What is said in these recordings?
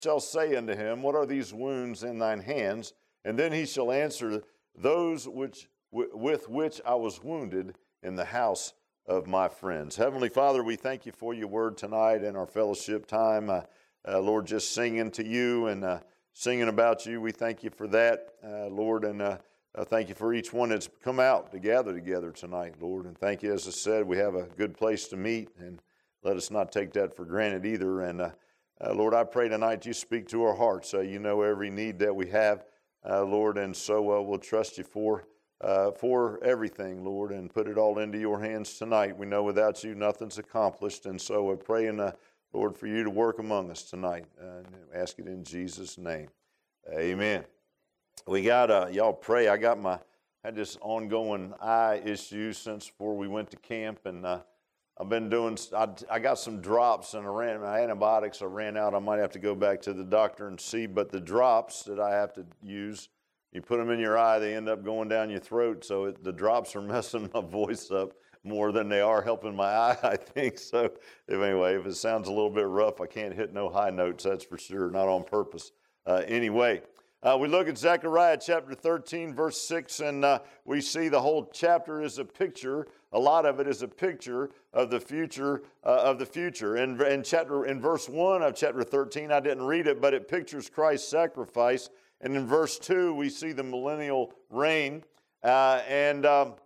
shall say unto him, What are these wounds in thine hands? And then he shall answer, Those with which I was wounded in the house of my friends. Heavenly Father, we thank you for your word tonight and our fellowship time. Lord, just singing to you and singing about you. We thank you for that, Lord, and thank you for each one that's come out to gather together tonight, Lord. And thank you, as I said, we have a good place to meet, and let us not take that for granted either. And Lord, I pray tonight you speak to our hearts. You know every need that we have, Lord, and so we'll trust you for everything, Lord, and put it all into your hands tonight. We know without you nothing's accomplished, and so we're praying, Lord, for you to work among us tonight. Ask it in Jesus' name. Amen. We got, y'all pray. I had this ongoing eye issue since before we went to camp, and I've been doing, I got some drops and my antibiotics I ran out. I might have to go back to the doctor and see, but the drops that I have to use, you put them in your eye, they end up going down your throat, so the drops are messing my voice up more than they are helping my eye, I think. So anyway, if it sounds a little bit rough, I can't hit no high notes, that's for sure, not on purpose. Anyway, we look at Zechariah chapter 13, verse 6, and we see the whole chapter is a picture. A lot of it is a picture of the future. In verse 1 of chapter 13, I didn't read it, but it pictures Christ's sacrifice. And in verse 2, we see the millennial reign, and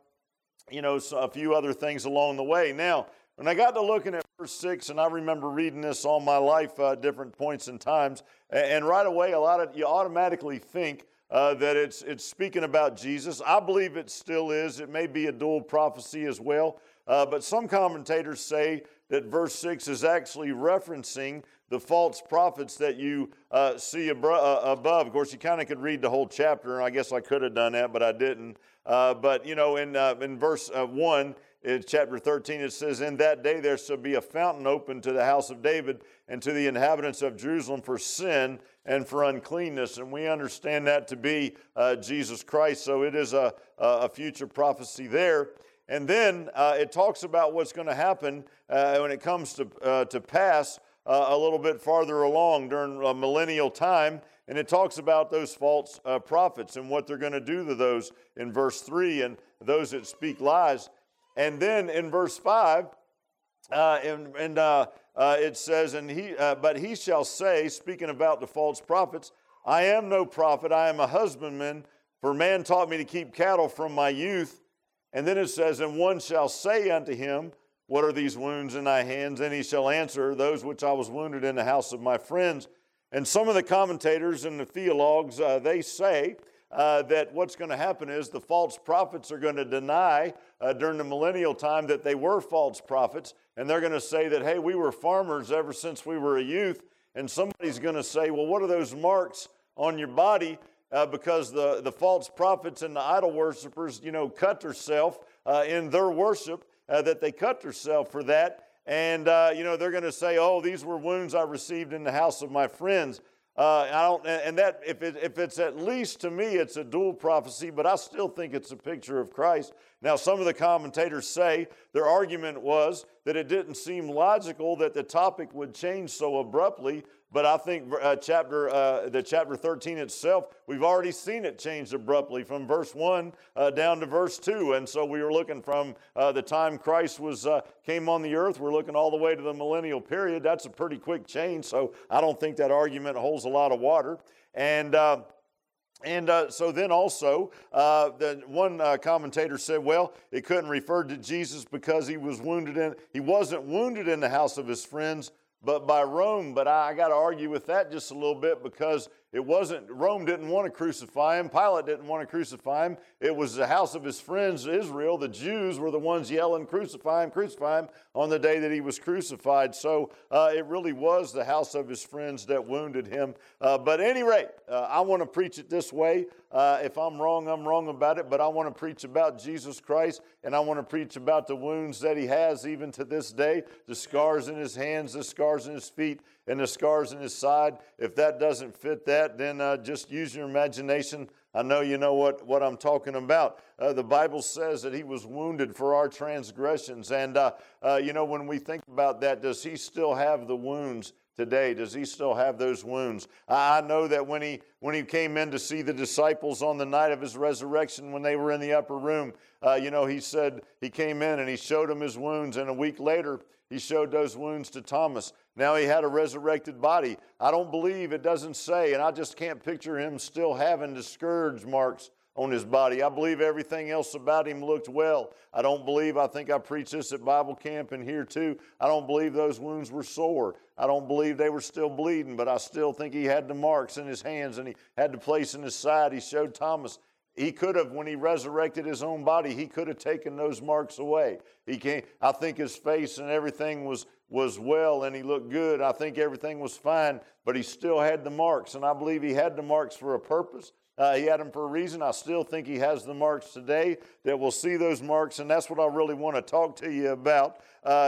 so a few other things along the way. Now, when I got to looking at verse 6, and I remember reading this all my life, different points and times, and right away, you automatically think that it's speaking about Jesus. I believe it still is. It may be a dual prophecy as well, but some commentators say that verse 6 is actually referencing the false prophets that you see above. Of course, you kind of could read the whole chapter, and I guess I could have done that, but I didn't. But in verse 1, in chapter 13, it says, In that day there shall be a fountain open to the house of David and to the inhabitants of Jerusalem for sin and for uncleanness. And we understand that to be Jesus Christ, so it is a future prophecy there. And then it talks about what's going to happen when it comes to pass a little bit farther along during a millennial time. And it talks about those false prophets and what they're going to do to those in verse 3 and those that speak lies. And then in verse 5, it says, but he shall say, speaking about the false prophets, I am no prophet, I am a husbandman, for man taught me to keep cattle from my youth. And then it says, and one shall say unto him, What are these wounds in thy hands? And he shall answer, Those which I was wounded in the house of my friends. And some of the commentators and the theologues, they say that what's going to happen is the false prophets are going to deny during the millennial time that they were false prophets. And they're going to say that, hey, we were farmers ever since we were a youth. And somebody's going to say, well, what are those marks on your body? Because the false prophets and the idol worshipers, cut themselves in their worship, that they cut themselves for that. And, they're going to say, oh, these were wounds I received in the house of my friends. If it's at least to me, it's a dual prophecy, but I still think it's a picture of Christ. Now, some of the commentators say their argument was that it didn't seem logical that the topic would change so abruptly. But I think chapter 13 itself, we've already seen it change abruptly from verse 1 down to verse 2. And so we were looking from the time Christ came on the earth, we're looking all the way to the millennial period. That's a pretty quick change, so I don't think that argument holds a lot of water. And so then also, the one commentator said, well, it couldn't refer to Jesus because he wasn't wounded in the house of his friends, but by Rome. But I got to argue with that just a little bit, because Rome didn't want to crucify him. Pilate didn't want to crucify him. It was the house of his friends, Israel. The Jews were the ones yelling, crucify him on the day that he was crucified. So it really was the house of his friends that wounded him. But at any rate, I want to preach it this way. If I'm wrong about it, but I want to preach about Jesus Christ, and I want to preach about the wounds that he has even to this day, the scars in his hands, the scars in his feet, and the scars in his side. If that doesn't fit that, then just use your imagination. I know you know what I'm talking about. The Bible says that he was wounded for our transgressions. And, when we think about that, does he still have the wounds today? Does he still have those wounds? I know that when he came in to see the disciples on the night of his resurrection, when they were in the upper room, he said he came in and he showed them his wounds, and a week later he showed those wounds to Thomas. Now he had a resurrected body. I don't believe, it doesn't say, and I just can't picture him still having the scourge marks on his body. I believe everything else about him looked well. I think I preached this at Bible camp and here too, I don't believe those wounds were sore. I don't believe they were still bleeding, but I still think he had the marks in his hands and he had the place in his side. He showed Thomas. He could have, when he resurrected his own body, he could have taken those marks away. I think his face and everything was well and he looked good. I think everything was fine, but he still had the marks, and I believe he had the marks for a purpose. He had them for a reason. I still think he has the marks today, that we'll see those marks, and that's what I really want to talk to you about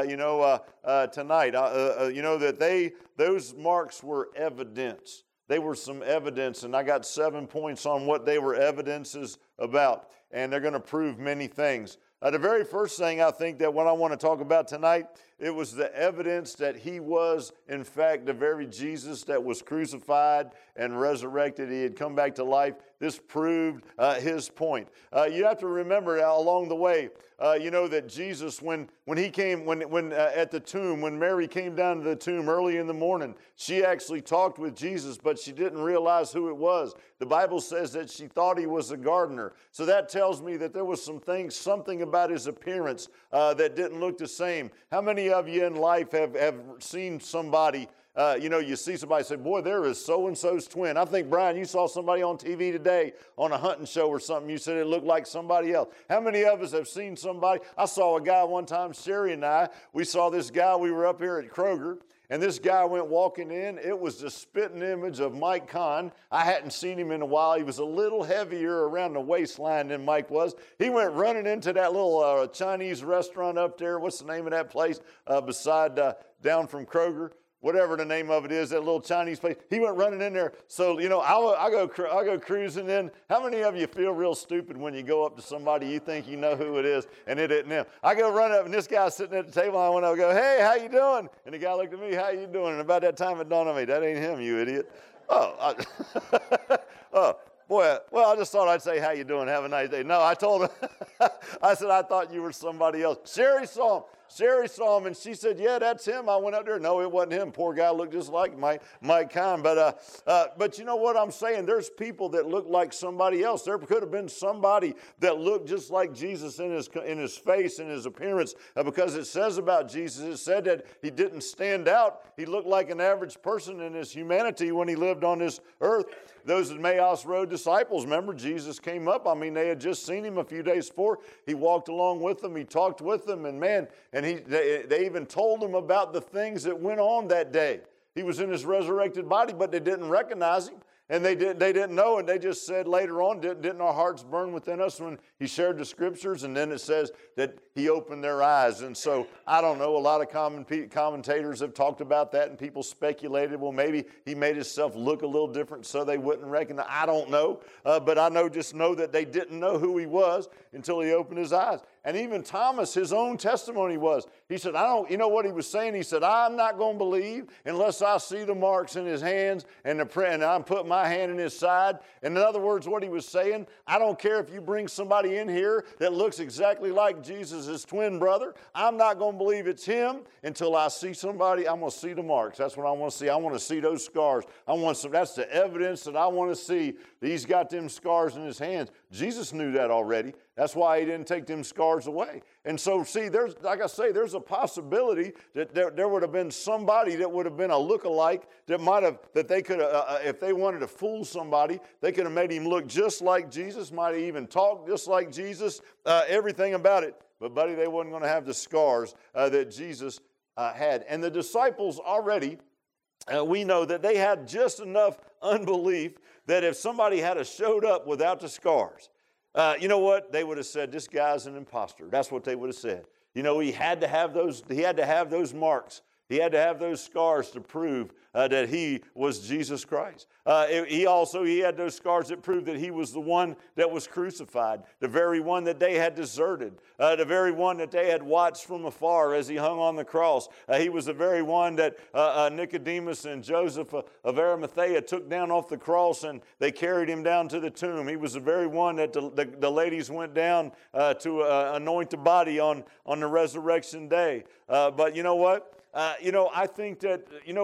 tonight. That those marks were evidence. They were some evidence, and I got 7 points on what they were evidences about, and they're going to prove many things. The very first thing I think that what I want to talk about tonight, it was the evidence that he was, in fact, the very Jesus that was crucified and resurrected. He had come back to life. This proved his point. You have to remember along the way, that Jesus, when he came, at the tomb, when Mary came down to the tomb early in the morning, she actually talked with Jesus, but she didn't realize who it was. The Bible says that she thought he was a gardener. So that tells me that there was something about his appearance that didn't look the same. How many of you in life have seen somebody, you see somebody say, boy, there is so-and-so's twin. I think, Brian, you saw somebody on TV today on a hunting show or something. You said it looked like somebody else. How many of us have seen somebody? I saw a guy one time, Sherry and I, we saw this guy. We were up here at Kroger, and this guy went walking in. It was the spitting image of Mike Kahn. I hadn't seen him in a while. He was a little heavier around the waistline than Mike was. He went running into that little Chinese restaurant up there. What's the name of that place down from Kroger? Whatever the name of it is, that little Chinese place. He went running in there. So, I go cruising in. How many of you feel real stupid when you go up to somebody you think you know who it is and it isn't them? I go run up and this guy's sitting at the table. I went up and go, hey, how you doing? And the guy looked at me, how you doing? And about that time it dawned on me, that ain't him, you idiot. Oh, boy, well, I just thought I'd say, how you doing? Have a nice day. No, I told him, I said, I thought you were somebody else. Sherry saw him, and she said, yeah, that's him. I went up there. No, it wasn't him. Poor guy looked just like Mike Kahn. But you know what I'm saying? There's people that look like somebody else. There could have been somebody that looked just like Jesus in his face, in his appearance, because it says about Jesus, it said that he didn't stand out. He looked like an average person in his humanity when he lived on this earth. Those Emmaus Road disciples, remember, Jesus came up. I mean, they had just seen him a few days before. He walked along with them. He talked with them, and man, they even told him about the things that went on that day. He was in his resurrected body, but they didn't recognize him. And they didn't know, and they just said later on, didn't our hearts burn within us when he shared the scriptures? And then it says that he opened their eyes. And so, I don't know, a lot of commentators have talked about that, and people speculated, well, maybe he made himself look a little different so they wouldn't recognize. I don't know, but I just know that they didn't know who he was until he opened his eyes. And even Thomas, his own testimony was, he said, you know what he was saying? He said, I'm not going to believe unless I see the marks in his hands and I'm putting my hand in his side. And in other words, what he was saying, I don't care if you bring somebody in here that looks exactly like Jesus' twin brother. I'm not going to believe it's him until I see somebody. I'm going to see the marks. That's what I want to see. I want to see those scars. that's the evidence that I want to see. That he's got them scars in his hands. Jesus knew that already. That's why he didn't take them scars away. And so, see, there's a possibility that there would have been somebody that would have been a lookalike that they could have, if they wanted to fool somebody, they could have made him look just like Jesus, might have even talked just like Jesus, everything about it. But, buddy, they wasn't going to have the scars that Jesus had. And the disciples already, we know that they had just enough unbelief that if somebody had showed up without the scars, you know what? They would have said, this guy's an imposter. That's what they would have said. He had to have those marks He had to have those scars to prove that he was Jesus Christ. He had those scars that proved that he was the one that was crucified, the very one that they had deserted, the very one that they had watched from afar as he hung on the cross. He was the very one that Nicodemus and Joseph of Arimathea took down off the cross, and they carried him down to the tomb. He was the very one that the ladies went down to anoint the body on the resurrection day. But you know what? I think that,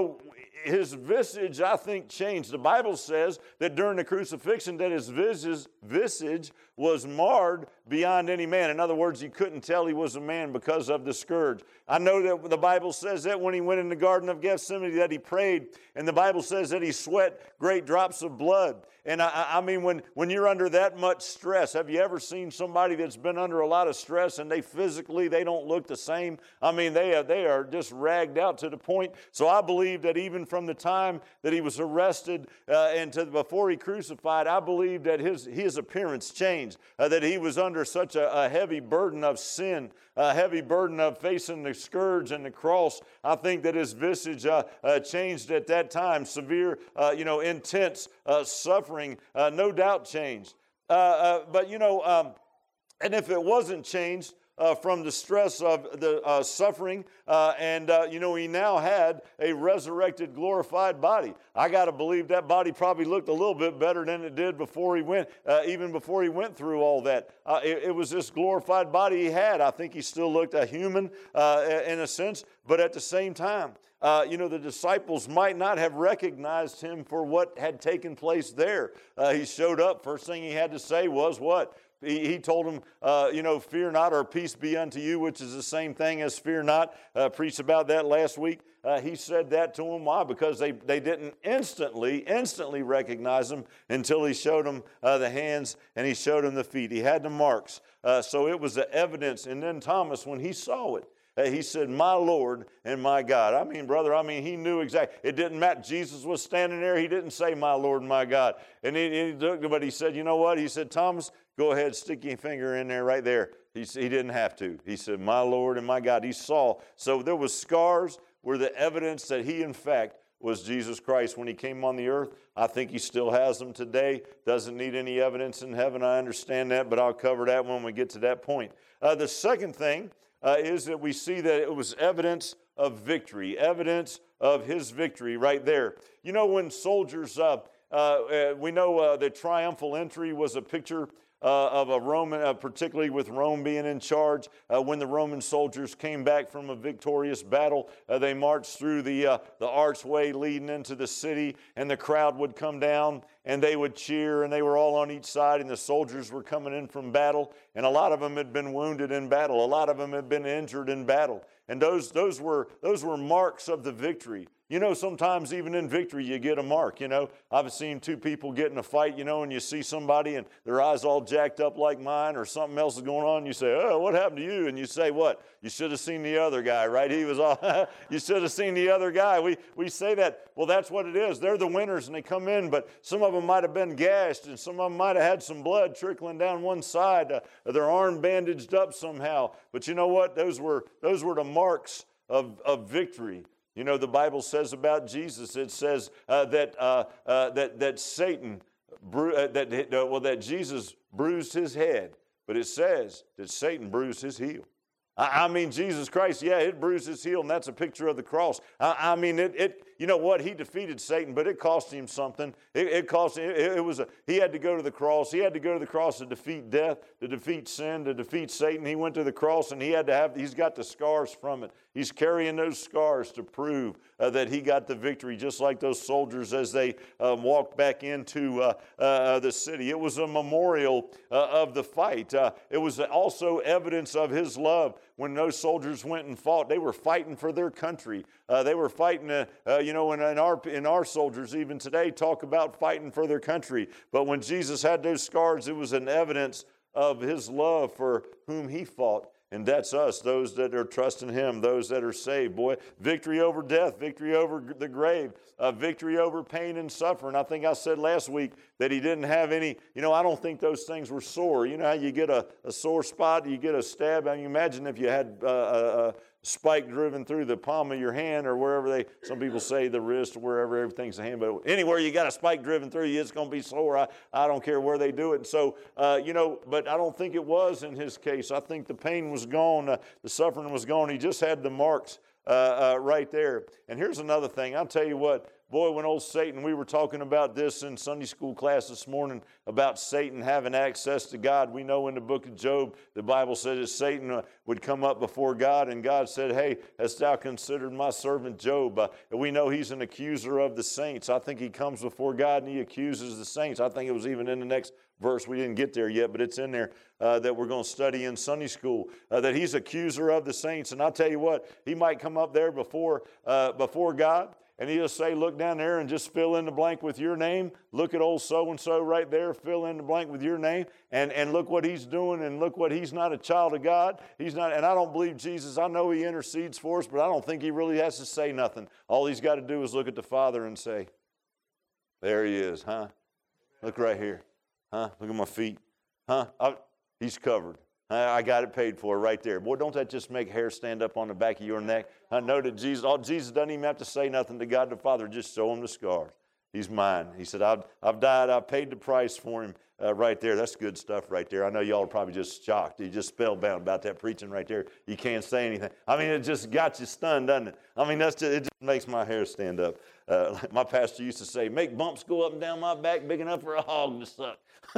his visage, I think, changed. The Bible says that during the crucifixion that his visage was marred beyond any man. In other words, you couldn't tell he was a man because of the scourge. I know that the Bible says that when he went in the Garden of Gethsemane that he prayed, and the Bible says that he sweat great drops of blood. And I mean, when you're under that much stress, have you ever seen somebody that's been under a lot of stress and they don't look the same? I mean, they are just ragged out to the point. So I believe that even from the time that he was arrested before he crucified, I believe that his appearance changed, that he was under such a heavy burden of sin, a heavy burden of facing the scourge and the cross. I think that his visage changed at that time. Severe, intense suffering, no doubt changed. But and if it wasn't changed, from the stress of the suffering, he now had a resurrected, glorified body. I got to believe that body probably looked a little bit better than it did before he went, even before he went through all that. It was this glorified body he had. I think he still looked a human in a sense, but at the same time, the disciples might not have recognized him for what had taken place there. He showed up. First thing he had to say was what? He told them, fear not, or peace be unto you, which is the same thing as fear not. Preached about that last week. He said that to them. Why? Because they didn't instantly recognize him until he showed them the hands and he showed them the feet. He had the marks. So it was the evidence. And then Thomas, when he saw it, he said, my Lord and my God. I mean, brother, he knew exactly. It didn't matter. Jesus was standing there. He didn't say, my Lord and my God. And but he said, you know what? He said, Thomas, go ahead, stick your finger in there right there. He didn't have to. He said, my Lord and my God. He saw. So there was scars were the evidence that he, in fact, was Jesus Christ when he came on the earth. I think he still has them today. Doesn't need any evidence in heaven. I understand that, but I'll cover that when we get to that point. The second thing is that we see that it was evidence of victory, evidence of his victory right there. When soldiers, we know the triumphal entry was a picture of a Roman, particularly with Rome being in charge. When the Roman soldiers came back from a victorious battle, they marched through the archway leading into the city, and the crowd would come down and they would cheer, and they were all on each side, and the soldiers were coming in from battle, and a lot of them had been wounded in battle. A lot of them had been injured in battle, and those were marks of the victory. Sometimes even in victory you get a mark. I've seen two people get in a fight, and you see somebody and their eyes all jacked up like mine, or something else is going on, and you say, oh, what happened to you? And you say, what? You should have seen the other guy, right? He was all, you should have seen the other guy. We say that. Well, that's what it is. They're the winners, and they come in, but some of them might have been gashed, and some of them might have had some blood trickling down one side, their arm bandaged up somehow. But you know what? Those were the marks of victory. The Bible says about Jesus. It says that Satan, that Jesus bruised his head, but it says that Satan bruised his heel. Jesus Christ, it bruised his heel, and that's a picture of the cross. You know what? He defeated Satan, but it cost him something. It cost him. He had to go to the cross. He had to go to the cross to defeat death, to defeat sin, to defeat Satan. He went to the cross, and he's got the scars from it. He's carrying those scars to prove that he got the victory, just like those soldiers as they walked back into the city. It was a memorial of the fight. It was also evidence of his love. When those soldiers went and fought, they were fighting for their country. They were fighting, and our soldiers even today talk about fighting for their country. But when Jesus had those scars, it was an evidence of his love for whom he fought. And that's us, those that are trusting him, those that are saved. Boy, victory over death, victory over the grave, victory over pain and suffering. I think I said last week that he didn't have any, I don't think those things were sore. You know how you get a sore spot, you get a stab. Imagine if you had spike driven through the palm of your hand or wherever some people say the wrist or wherever, everything's the hand, but anywhere you got a spike driven through you, it's going to be sore. I don't care where they do it. And so, but I don't think it was in his case. I think the pain was gone. The suffering was gone. He just had the marks right there. And here's another thing. I'll tell you what, boy, when old Satan, we were talking about this in Sunday school class this morning about Satan having access to God. We know in the book of Job, the Bible says that Satan would come up before God, and God said, hey, hast thou considered my servant Job? And we know he's an accuser of the saints. I think he comes before God and he accuses the saints. I think it was even in the next verse. We didn't get there yet, but it's in there that we're going to study in Sunday school, that he's accuser of the saints. And I'll tell you what, he might come up there before God, and he'll say, look down there and just fill in the blank with your name. Look at old so-and-so right there, fill in the blank with your name, and look what he's doing, and look what he's not a child of God. He's not, and I don't believe Jesus. I know he intercedes for us, but I don't think he really has to say nothing. All he's got to do is look at the Father and say, there he is, huh? Look right here. Huh? Look at my feet. Huh? He's covered. I got it paid for right there. Boy, don't that just make hair stand up on the back of your neck? I know that Jesus doesn't even have to say nothing to God the Father. Just show him the scars. He's mine. He said, I've died. I've paid the price for him right there. That's good stuff right there. I know y'all are probably just shocked. You just spellbound about that preaching right there. You can't say anything. I mean, it just got you stunned, doesn't it? I mean, it just makes my hair stand up. Like my pastor used to say, make bumps go up and down my back big enough for a hog to suck.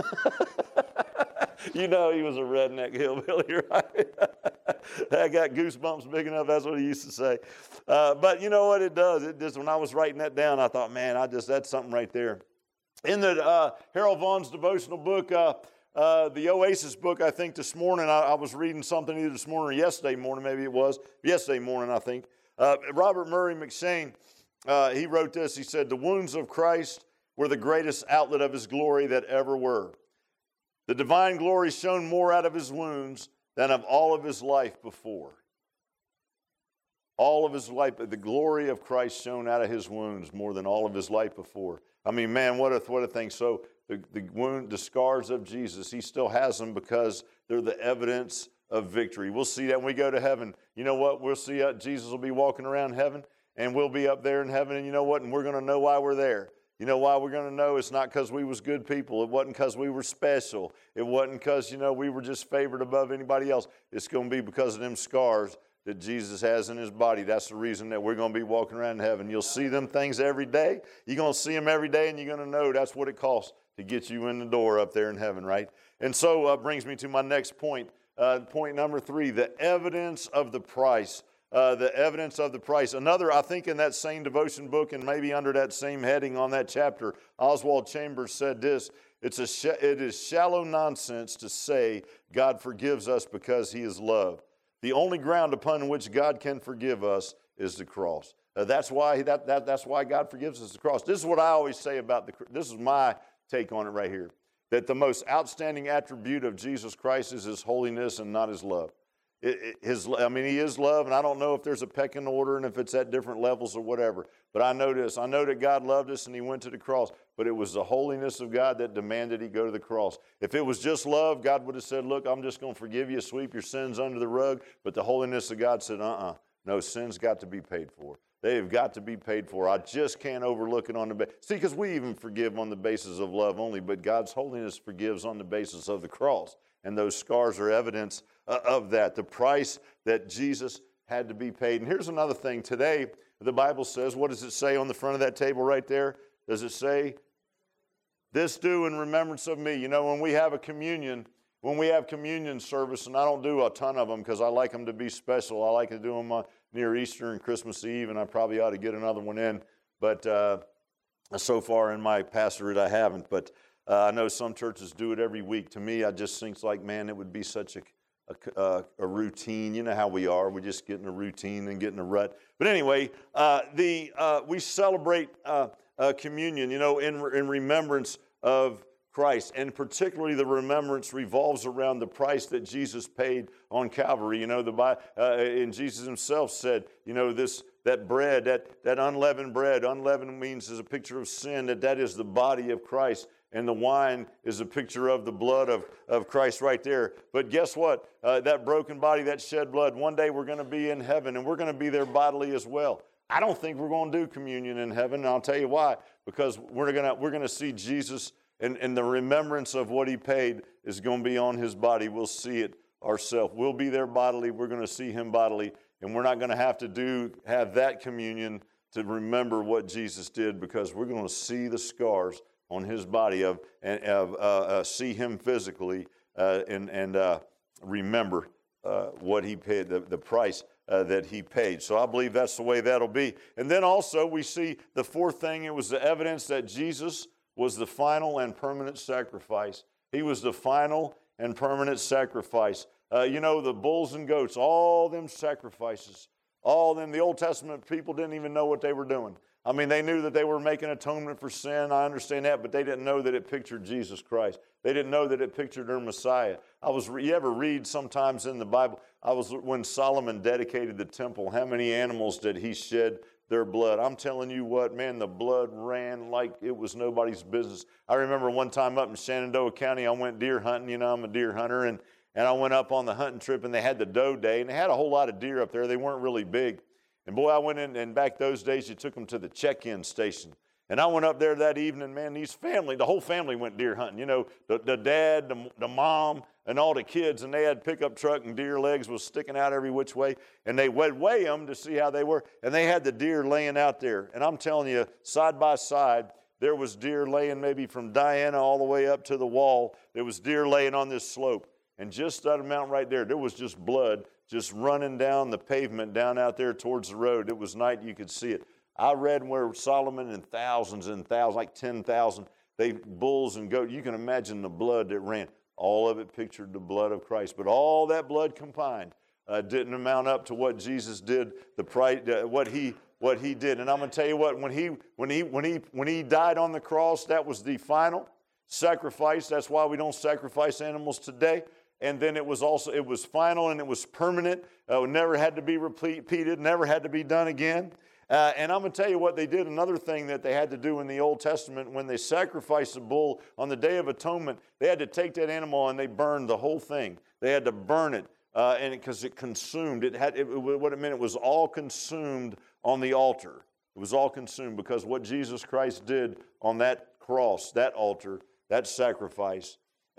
You know he was a redneck hillbilly, right? I got goosebumps big enough. That's what he used to say. But you know what it does? It just, when I was writing that down, I thought, man, that's something right there. In the Harold Vaughn's devotional book, the Oasis book, I think this morning, I was reading something either this morning or yesterday morning, maybe it was. Yesterday morning, I think. Robert Murray McShane, he wrote this. He said, the wounds of Christ were the greatest outlet of his glory that ever were. The divine glory shone more out of his wounds than of all of his life before. All of his life, the glory of Christ shone out of his wounds more than all of his life before. I mean, man, what a thing. So the scars of Jesus, he still has them because they're the evidence of victory. We'll see that when we go to heaven. You know what? We'll see Jesus will be walking around heaven, and we'll be up there in heaven, and you know what? And we're going to know why we're there. You know why we're going to know? It's not because we was good people. It wasn't because we were special. It wasn't because, we were just favored above anybody else. It's going to be because of them scars that Jesus has in his body. That's the reason that we're going to be walking around in heaven. You'll see them things every day. You're going to see them every day, and you're going to know that's what it costs to get you in the door up there in heaven, right? And so brings me to my next point. Point number 3, the evidence of the price. The evidence of the price. Another, I think in that same devotion book and maybe under that same heading on that chapter, Oswald Chambers said this, it is shallow nonsense to say God forgives us because he is love. The only ground upon which God can forgive us is the cross. That's why God forgives us, the cross. This is what I always say about this is my take on it right here, that the most outstanding attribute of Jesus Christ is his holiness and not his love. He is love, and I don't know if there's a pecking order and if it's at different levels or whatever. But I know this. I know that God loved us and he went to the cross. But it was the holiness of God that demanded he go to the cross. If it was just love, God would have said, look, I'm just going to forgive you, sweep your sins under the rug. But the holiness of God said, no, sin's got to be paid for. They have got to be paid for. I just can't overlook it on the basis. See, because we even forgive on the basis of love only, but God's holiness forgives on the basis of the cross. And those scars are evidence of that, the price that Jesus had to be paid. And here's another thing. Today, the Bible says, what does it say on the front of that table right there? Does it say, this do in remembrance of me? When we have communion service, and I don't do a ton of them because I like them to be special. I like to do them near Easter and Christmas Eve, and I probably ought to get another one in. But so far in my pastorate, I haven't. But I know some churches do it every week. To me, I just think like, man, it would be such a routine. You know how we are. We just get in a routine and get in a rut. But anyway, we celebrate communion, in remembrance of Christ. And particularly the remembrance revolves around the price that Jesus paid on Calvary. And Jesus himself said, that bread, that unleavened bread. Unleavened means is a picture of sin, that is the body of Christ. And the wine is a picture of the blood of Christ right there. But guess what? That broken body, that shed blood, one day we're going to be in heaven, and we're going to be there bodily as well. I don't think we're going to do communion in heaven, and I'll tell you why. Because we're going to see Jesus, and the remembrance of what he paid is going to be on his body. We'll see it ourselves. We'll be there bodily. We're going to see him bodily, and we're not going to have that communion to remember what Jesus did, because we're going to see the scars on his body see him physically and remember what he paid, the price that he paid. So I believe that's the way that'll be. And then also we see the fourth thing, it was the evidence that Jesus was the final and permanent sacrifice. He was the final and permanent sacrifice. The bulls and goats, all them sacrifices, all them, the Old Testament people didn't even know what they were doing. I mean, they knew that they were making atonement for sin. I understand that, but they didn't know that it pictured Jesus Christ. They didn't know that it pictured their Messiah. You ever read sometimes in the Bible, when Solomon dedicated the temple, how many animals did he shed their blood? I'm telling you what, man, the blood ran like it was nobody's business. I remember one time up in Shenandoah County, I went deer hunting. I'm a deer hunter, and I went up on the hunting trip, and they had the doe day, and they had a whole lot of deer up there. They weren't really big. And boy, I went in, and back those days, you took them to the check-in station. And I went up there that evening, man, the whole family went deer hunting. The dad, the mom, and all the kids, and they had pickup truck, and deer legs was sticking out every which way. And they would weigh them to see how they were. And they had the deer laying out there. And I'm telling you, side by side, there was deer laying maybe from Diana all the way up to the wall. There was deer laying on this slope. And just that amount right there was just blood just running down the pavement down out there towards the road. It was night, you could see it. I read where Solomon and thousands, like 10,000, bulls and goats, you can imagine the blood that ran. All of it pictured the blood of Christ. But all that blood combined didn't amount up to what Jesus did, what he did. And I'm going to tell you what, when he died on the cross, that was the final sacrifice. That's why we don't sacrifice animals today. And then it was final and it was permanent. It never had to be repeated, never had to be done again. And I'm going to tell you what they did. Another thing that they had to do in the Old Testament, when they sacrificed the bull on the Day of Atonement, they had to take that animal and they burned the whole thing. They had to burn it, and because it consumed. What it meant, it was all consumed on the altar. It was all consumed because what Jesus Christ did on that cross, that altar, that sacrifice,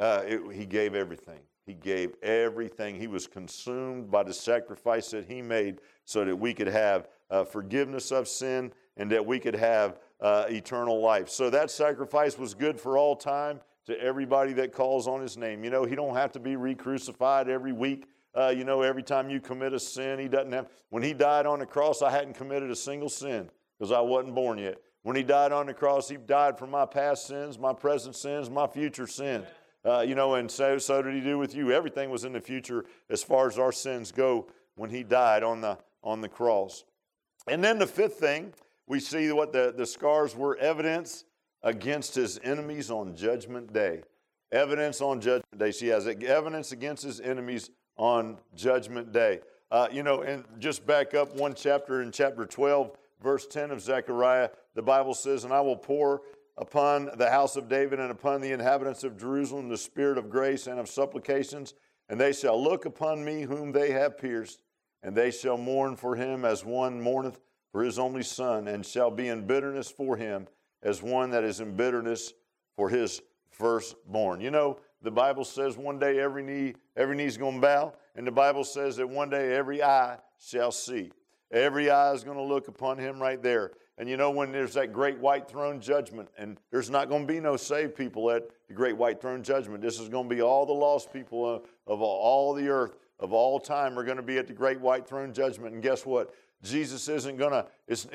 he gave everything. He gave everything. He was consumed by the sacrifice that he made so that we could have forgiveness of sin and that we could have eternal life. So that sacrifice was good for all time to everybody that calls on his name. He don't have to be re-crucified every week. Every time you commit a sin, he doesn't have. When he died on the cross, I hadn't committed a single sin because I wasn't born yet. When he died on the cross, he died for my past sins, my present sins, my future sins. And so did he do with you. Everything was in the future as far as our sins go when he died on the cross. And then the fifth thing, we see what the scars were evidence against his enemies on Judgment Day. Evidence on Judgment Day. She has evidence against his enemies on Judgment Day. And just back up one chapter, in chapter 12, verse 10 of Zechariah, the Bible says, "And I will pour upon the house of David and upon the inhabitants of Jerusalem the spirit of grace and of supplications, and they shall look upon me whom they have pierced, and they shall mourn for him as one mourneth for his only son, and shall be in bitterness for him as one that is in bitterness for his firstborn." The Bible says one day every knee's going to bow, and the Bible says that one day every eye shall see. Every eye is going to look upon him right there. And when there's that great white throne judgment, and there's not going to be no saved people at the great white throne judgment. This is going to be all the lost people of all the earth, of all time, are going to be at the great white throne judgment. And guess what? Jesus isn't going to, it's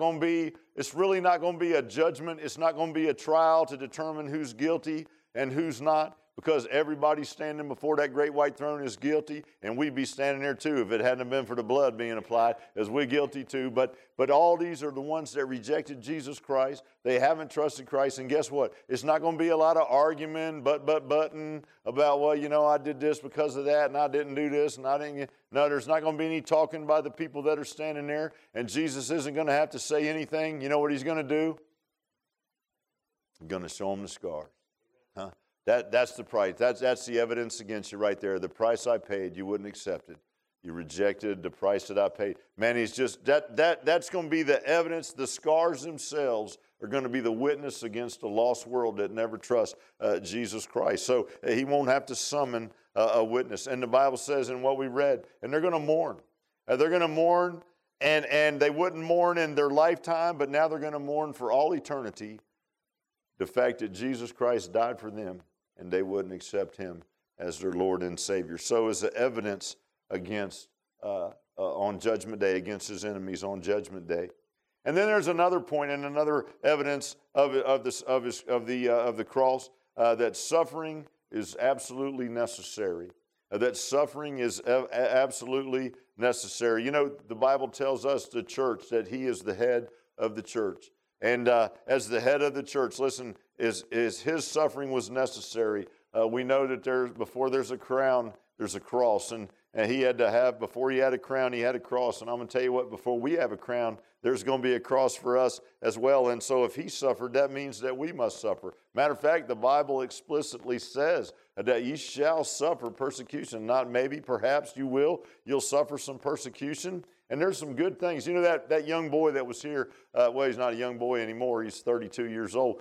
really not going to be a judgment. It's not going to be a trial to determine who's guilty and who's not, because everybody standing before that great white throne is guilty, and we'd be standing there too if it hadn't been for the blood being applied, as we're guilty too. But all these are the ones that rejected Jesus Christ. They haven't trusted Christ, and guess what? It's not going to be a lot of argument, button about, well, I did this because of that, and I didn't do this, and I didn't. No, there's not going to be any talking by the people that are standing there, and Jesus isn't going to have to say anything. You know what he's going to do? He's going to show them the scars. Huh? That's the price. That's the evidence against you right there. The price I paid, you wouldn't accept it. You rejected the price that I paid. Man, he's just that's going to be the evidence. The scars themselves are going to be the witness against a lost world that never trusts Jesus Christ. So he won't have to summon a witness. And the Bible says in what we read, and they're going to mourn. They're going to mourn, and they wouldn't mourn in their lifetime, but now they're going to mourn for all eternity the fact that Jesus Christ died for them, and they wouldn't accept him as their Lord and Savior. So is the evidence against on Judgment Day, against his enemies on Judgment Day. And then there's another point and another evidence of the cross that suffering is absolutely necessary. That suffering is absolutely necessary. You know, the Bible tells us, the church, that he is the head of the church. And as the head of the church, listen, is his suffering was necessary. We know that before there's a crown, there's a cross. And he had to have, before he had a crown, he had a cross. And I'm going to tell you what, before we have a crown, there's going to be a cross for us as well. And so if he suffered, that means that we must suffer. Matter of fact, the Bible explicitly says that ye shall suffer persecution. Not maybe, perhaps you will. You'll suffer some persecution. And there's some good things. You know, that young boy that was here, well, he's not a young boy anymore. He's 32 years old.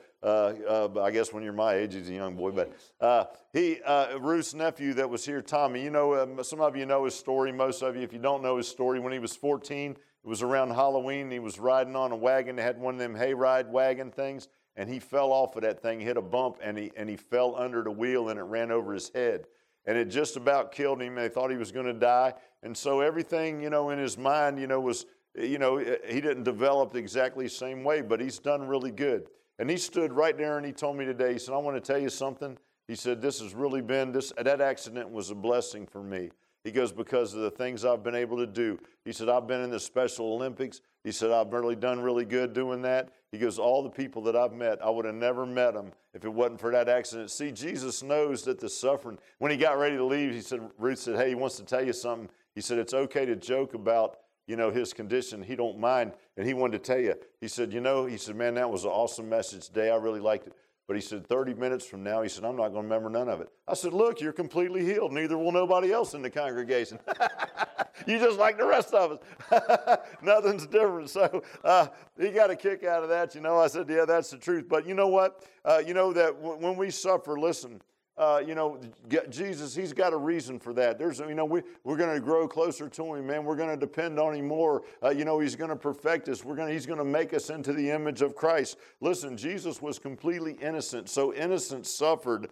I guess when you're my age, he's a young boy. But Ruth's nephew that was here, Tommy, you know, some of you know his story. Most of you, if you don't know his story, when he was 14, it was around Halloween. He was riding on a wagon. They had one of them hayride wagon things, and he fell off of that thing, hit a bump, and he fell under the wheel, and it ran over his head. And it just about killed him. They thought he was going to die. And so everything, you know, in his mind, you know, was, you know, he didn't develop exactly the same way, but he's done really good. And he stood right there and he told me today, he said, I want to tell you something. He said, this has really been, that accident was a blessing for me. He goes, because of the things I've been able to do. He said, I've been in the Special Olympics. He said, I've really done really good doing that. He goes, all the people that I've met, I would have never met them if it wasn't for that accident. See, Jesus knows that the suffering, when he got ready to leave, he said, Ruth said, hey, he wants to tell you something. He said, it's okay to joke about, you know, his condition. He don't mind. And he wanted to tell you. He said, you know, he said, man, that was an awesome message today. I really liked it. But he said, 30 minutes from now, he said, I'm not going to remember none of it. I said, look, you're completely healed. Neither will nobody else in the congregation. You just like the rest of us. Nothing's different. So he got a kick out of that. You know, I said, yeah, that's the truth. But you know what? You know that when we suffer, listen, you know, Jesus, he's got a reason for that. There's, you know, we're going to grow closer to him, man. We're going to depend on him more. You know, he's going to perfect us. He's going to make us into the image of Christ. Listen, Jesus was completely innocent. So innocent suffered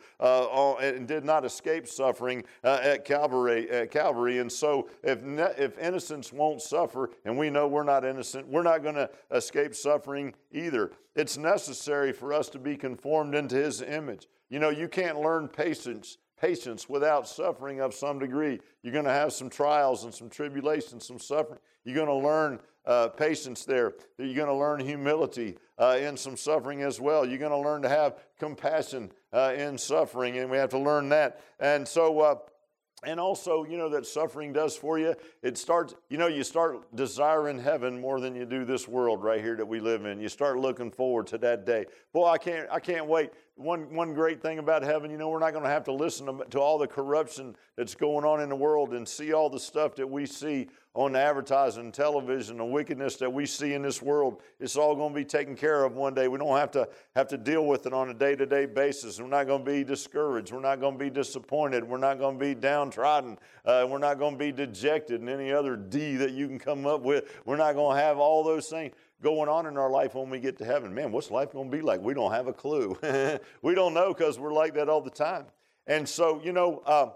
and did not escape suffering at Calvary. And so if innocence won't suffer, and we know we're not innocent, we're not going to escape suffering either. It's necessary for us to be conformed into his image. You know, you can't learn patience without suffering of some degree. You're going to have some trials and some tribulations, some suffering. You're going to learn patience there. You're going to learn humility in some suffering as well. You're going to learn to have compassion in suffering, and we have to learn that. And so, and also, you know, that suffering does for you. It starts, you know, you start desiring heaven more than you do this world right here that we live in. You start looking forward to that day. Boy, I can't wait. One great thing about heaven, you know, we're not going to have to listen to all the corruption that's going on in the world and see all the stuff that we see on advertising, television, the wickedness that we see in this world. It's all going to be taken care of one day. We don't have to deal with it on a day-to-day basis. We're not going to be discouraged. We're not going to be disappointed. We're not going to be downtrodden. We're not going to be dejected and any other D that you can come up with. We're not going to have all those things going on in our life when we get to heaven. Man, what's life going to be like? We don't have a clue. We don't know because we're like that all the time. And so, you know,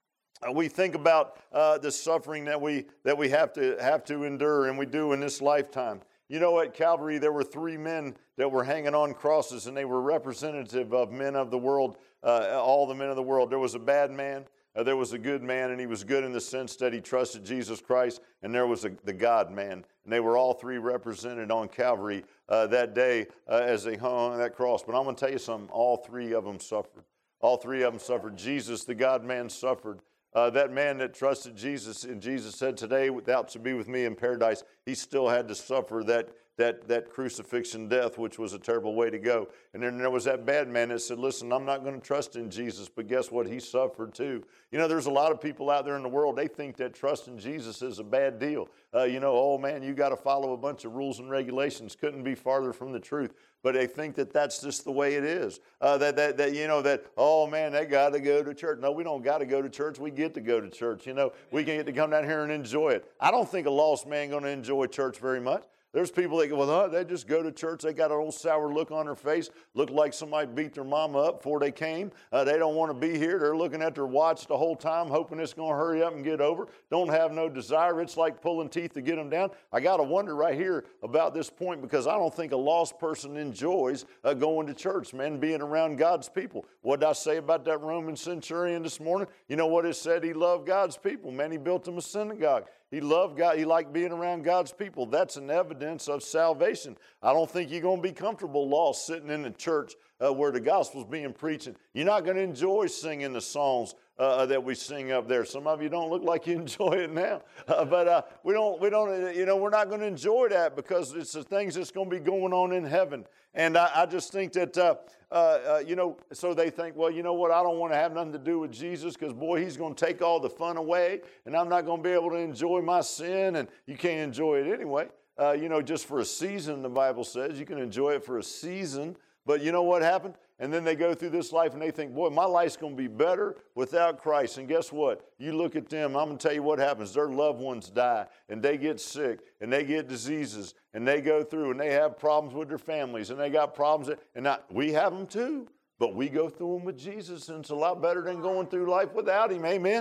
we think about the suffering that we have to endure, and we do in this lifetime. You know, at Calvary, there were 3 men that were hanging on crosses, and they were representative of men of the world, all the men of the world. There was a bad man, there was a good man, and he was good in the sense that he trusted Jesus Christ, and there was the God man. And they were all 3 represented on Calvary that day as they hung on that cross. But I'm going to tell you something, all 3 of them suffered. All 3 of them suffered. Jesus, the God man, suffered. That man that trusted Jesus, and Jesus said, today thou shalt be with me in paradise, he still had to suffer that crucifixion death, which was a terrible way to go. And then there was that bad man that said, listen, I'm not going to trust in Jesus, but guess what? He suffered too. You know, there's a lot of people out there in the world, they think that trusting Jesus is a bad deal. You know, oh man, you got to follow a bunch of rules and regulations. Couldn't be farther from the truth. But they think that that's just the way it is. Oh man, they got to go to church. No, we don't got to go to church. We get to go to church. You know, we can get to come down here and enjoy it. I don't think a lost man going to enjoy church very much. There's people that go, well, they just go to church. They got an old sour look on their face, look like somebody beat their mama up before they came. They don't want to be here. They're looking at their watch the whole time, hoping it's going to hurry up and get over. Don't have no desire. It's like pulling teeth to get them down. I got to wonder right here about this point, because I don't think a lost person enjoys going to church, man, being around God's people. What did I say about that Roman centurion this morning? You know what it said? He loved God's people, man. He built them a synagogue. He loved God. He liked being around God's people. That's an evidence of salvation. I don't think you're going to be comfortable lost sitting in the church where the gospel's being preached. You're not going to enjoy singing the songs that we sing up there. Some of you don't look like you enjoy it now, but we're not going to enjoy that because it's the things that's going to be going on in heaven. And I just think that, so they think, well, you know what, I don't want to have nothing to do with Jesus because, boy, he's going to take all the fun away, and I'm not going to be able to enjoy my sin, and you can't enjoy it anyway. Just for a season, the Bible says. You can enjoy it for a season, but you know what happened? And then they go through this life and they think, boy, my life's going to be better without Christ. And guess what? You look at them, I'm going to tell you what happens. Their loved ones die, and they get sick, and they get diseases, and they go through, and they have problems with their families, and they got problems. We have them too, but we go through them with Jesus, and it's a lot better than going through life without him. Amen?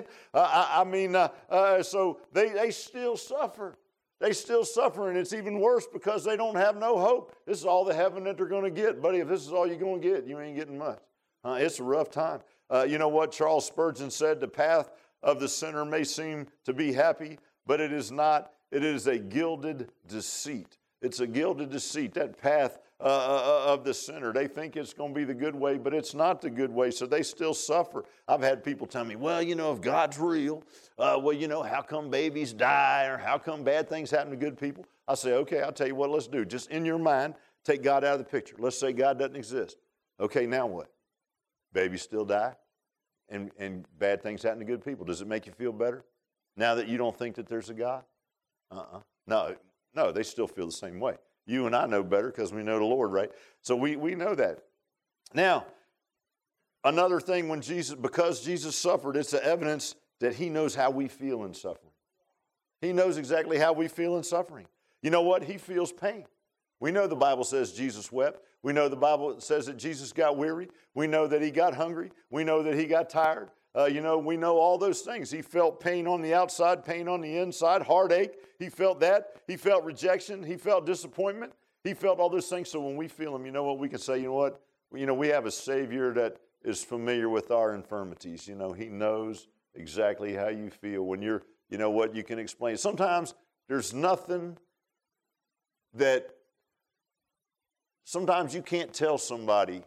So they still suffer. They still suffer, and it's even worse because they don't have no hope. This is all the heaven that they're going to get. Buddy, if this is all you're going to get, you ain't getting much. It's a rough time. You know what Charles Spurgeon said? The path of the sinner may seem to be happy, but it is not. It is a gilded deceit. It's a gilded deceit, that path of the sinner. They think it's going to be the good way, but it's not the good way, so they still suffer. I've had people tell me, well, if God's real, how come babies die or how come bad things happen to good people? I say, okay, I'll tell you what, let's do. Just in your mind, take God out of the picture. Let's say God doesn't exist. Okay, now what? Babies still die and bad things happen to good people. Does it make you feel better now that you don't think that there's a God? No, they still feel the same way. You and I know better because we know the Lord, right? So we know that. Now, another thing, because Jesus suffered, it's the evidence that he knows how we feel in suffering. He knows exactly how we feel in suffering. You know what? He feels pain. We know the Bible says Jesus wept. We know the Bible says that Jesus got weary. We know that he got hungry. We know that he got tired. We know all those things. He felt pain on the outside, pain on the inside, heartache. He felt that. He felt rejection. He felt disappointment. He felt all those things. So when we feel them, you know what? We can say, we have a Savior that is familiar with our infirmities. He knows exactly how you feel when you're, you can explain. Sometimes there's nothing that, sometimes you can't tell somebody.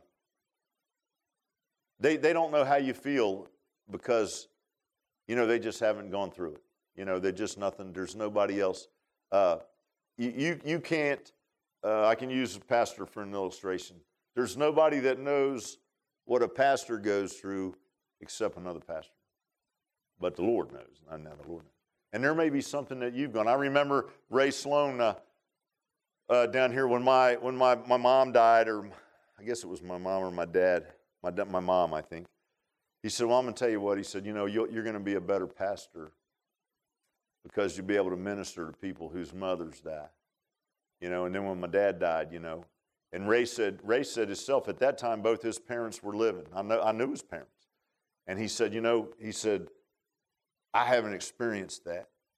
They don't know how you feel because, they just haven't gone through it. They're just nothing. There's nobody else. You can't, I can use a pastor for an illustration. There's nobody that knows what a pastor goes through except another pastor. But the Lord knows. I know the Lord knows. And there may be something that you've gone. I remember Ray Sloan down here when my mom died, or I guess it was my mom or my dad. My mom, I think. He said, well, I'm going to tell you what. He said, you're going to be a better pastor because you'll be able to minister to people whose mothers die. And then when my dad died, and Ray said himself, at that time, both his parents were living. I knew his parents. And he said, I haven't experienced that.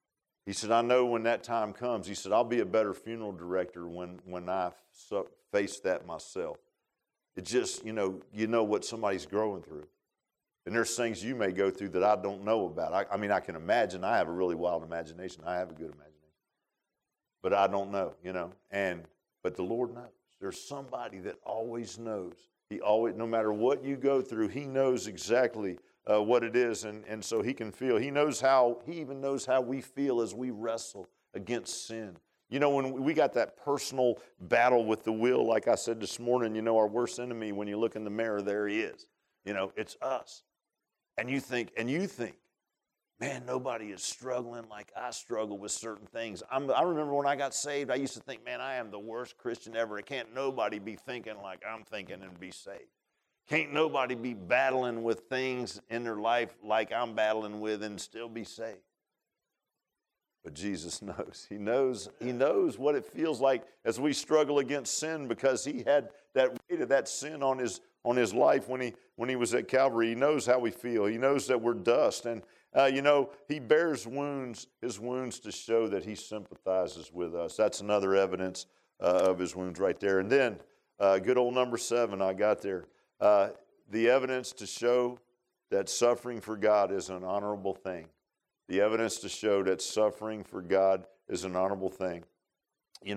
He said, I know when that time comes, he said, I'll be a better funeral director when I face that myself. It just, you know what somebody's growing through. And there's things you may go through that I don't know about. I mean, I can imagine. I have a really wild imagination. I have a good imagination. But I don't know, but the Lord knows. There's somebody that always knows. He always, no matter what you go through, he knows exactly what it is, and so he can feel. He even knows how we feel as we wrestle against sin. When we got that personal battle with the will, like I said this morning, our worst enemy, when you look in the mirror, there he is. It's us. And you think, man, nobody is struggling like I struggle with certain things. I remember when I got saved, I used to think, man, I am the worst Christian ever. It can't nobody be thinking like I'm thinking and be saved. Can't nobody be battling with things in their life like I'm battling with and still be saved. But Jesus knows. He knows what it feels like as we struggle against sin, because he had that weight of that sin on his life when he was at Calvary. He knows how we feel. He knows that we're dust. And he bears his wounds to show that he sympathizes with us. That's another evidence of his wounds right there. And then good old number 7, I got there. The evidence to show that suffering for God is an honorable thing. The evidence to show that suffering for God is an honorable thing. In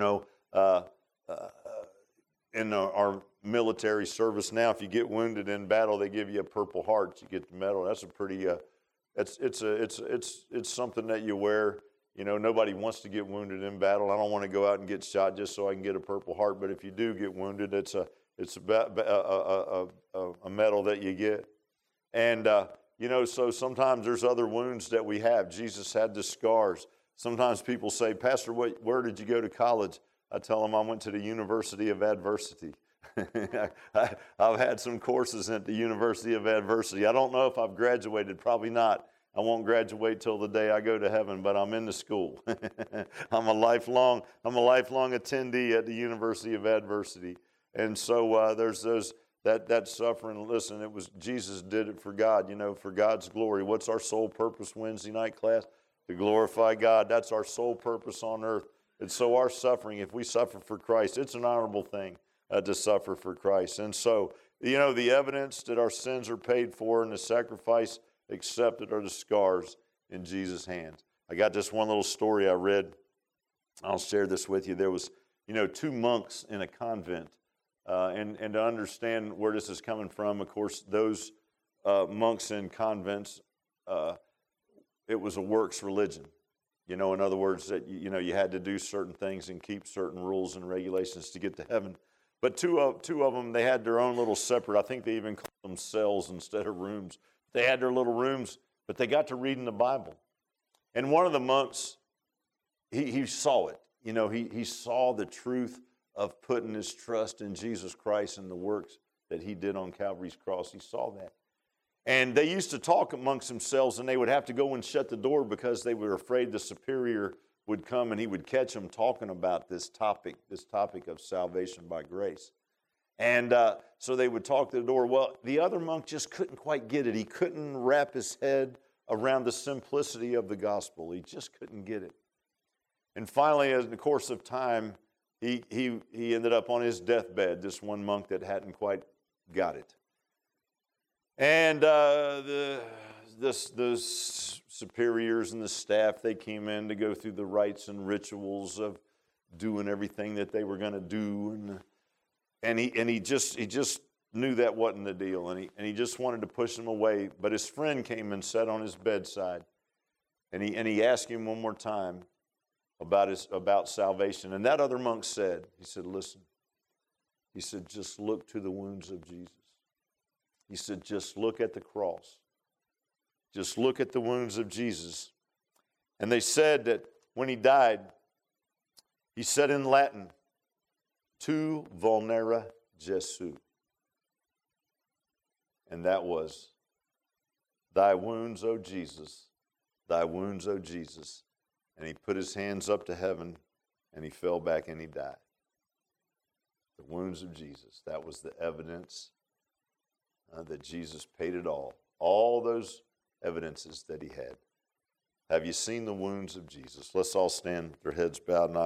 our military service now, if you get wounded in battle, they give you a Purple Heart. You get the medal. That's a pretty. It's something that you wear. Nobody wants to get wounded in battle. I don't want to go out and get shot just so I can get a Purple Heart. But if you do get wounded, it's a medal that you get. And so sometimes there's other wounds that we have. Jesus had the scars. Sometimes people say, Pastor, where did you go to college? I tell them I went to the University of Adversity. I've had some courses at the University of Adversity. I don't know if I've graduated. Probably not. I won't graduate till the day I go to heaven, but I'm in the school. I'm a lifelong attendee at the University of Adversity. And so there's that suffering. Listen, it was Jesus did it for God, for God's glory. What's our sole purpose Wednesday night class? To glorify God. That's our sole purpose on earth. And so our suffering, if we suffer for Christ, it's an honorable thing to suffer for Christ. And so, the evidence that our sins are paid for and the sacrifice accepted are the scars in Jesus' hands. I got this one little story I read. I'll share this with you. There was, 2 monks in a convent. And to understand where this is coming from, of course, those monks in convents, it was a works religion. In other words, that you had to do certain things and keep certain rules and regulations to get to heaven. But two of them, they had their own little separate. I think they even called them cells instead of rooms. They had their little rooms, but they got to reading the Bible. And one of the monks, he saw it. He saw the truth of putting his trust in Jesus Christ and the works that he did on Calvary's cross. He saw that. And they used to talk amongst themselves, and they would have to go and shut the door because they were afraid the superior would come and he would catch them talking about this topic of salvation by grace. And so they would talk to the door. Well, the other monk just couldn't quite get it. He couldn't wrap his head around the simplicity of the gospel. He just couldn't get it. And finally, in the course of time, he ended up on his deathbed, this one monk that hadn't quite got it. And the superiors and the staff, they came in to go through the rites and rituals of doing everything that they were going to do, and he just knew that wasn't the deal, and he just wanted to push him away. But his friend came and sat on his bedside, and he asked him one more time about salvation. And that other monk said, listen, he said, just look to the wounds of Jesus. He said, just look at the cross. Just look at the wounds of Jesus. And they said that when he died, he said in Latin, Tu vulnera Jesu. And that was, thy wounds, O Jesus, thy wounds, O Jesus. And he put his hands up to heaven, and he fell back and he died. The wounds of Jesus. That was the evidence that Jesus paid it all. All those evidences that he had. Have you seen the wounds of Jesus? Let's all stand with our heads bowed and eyes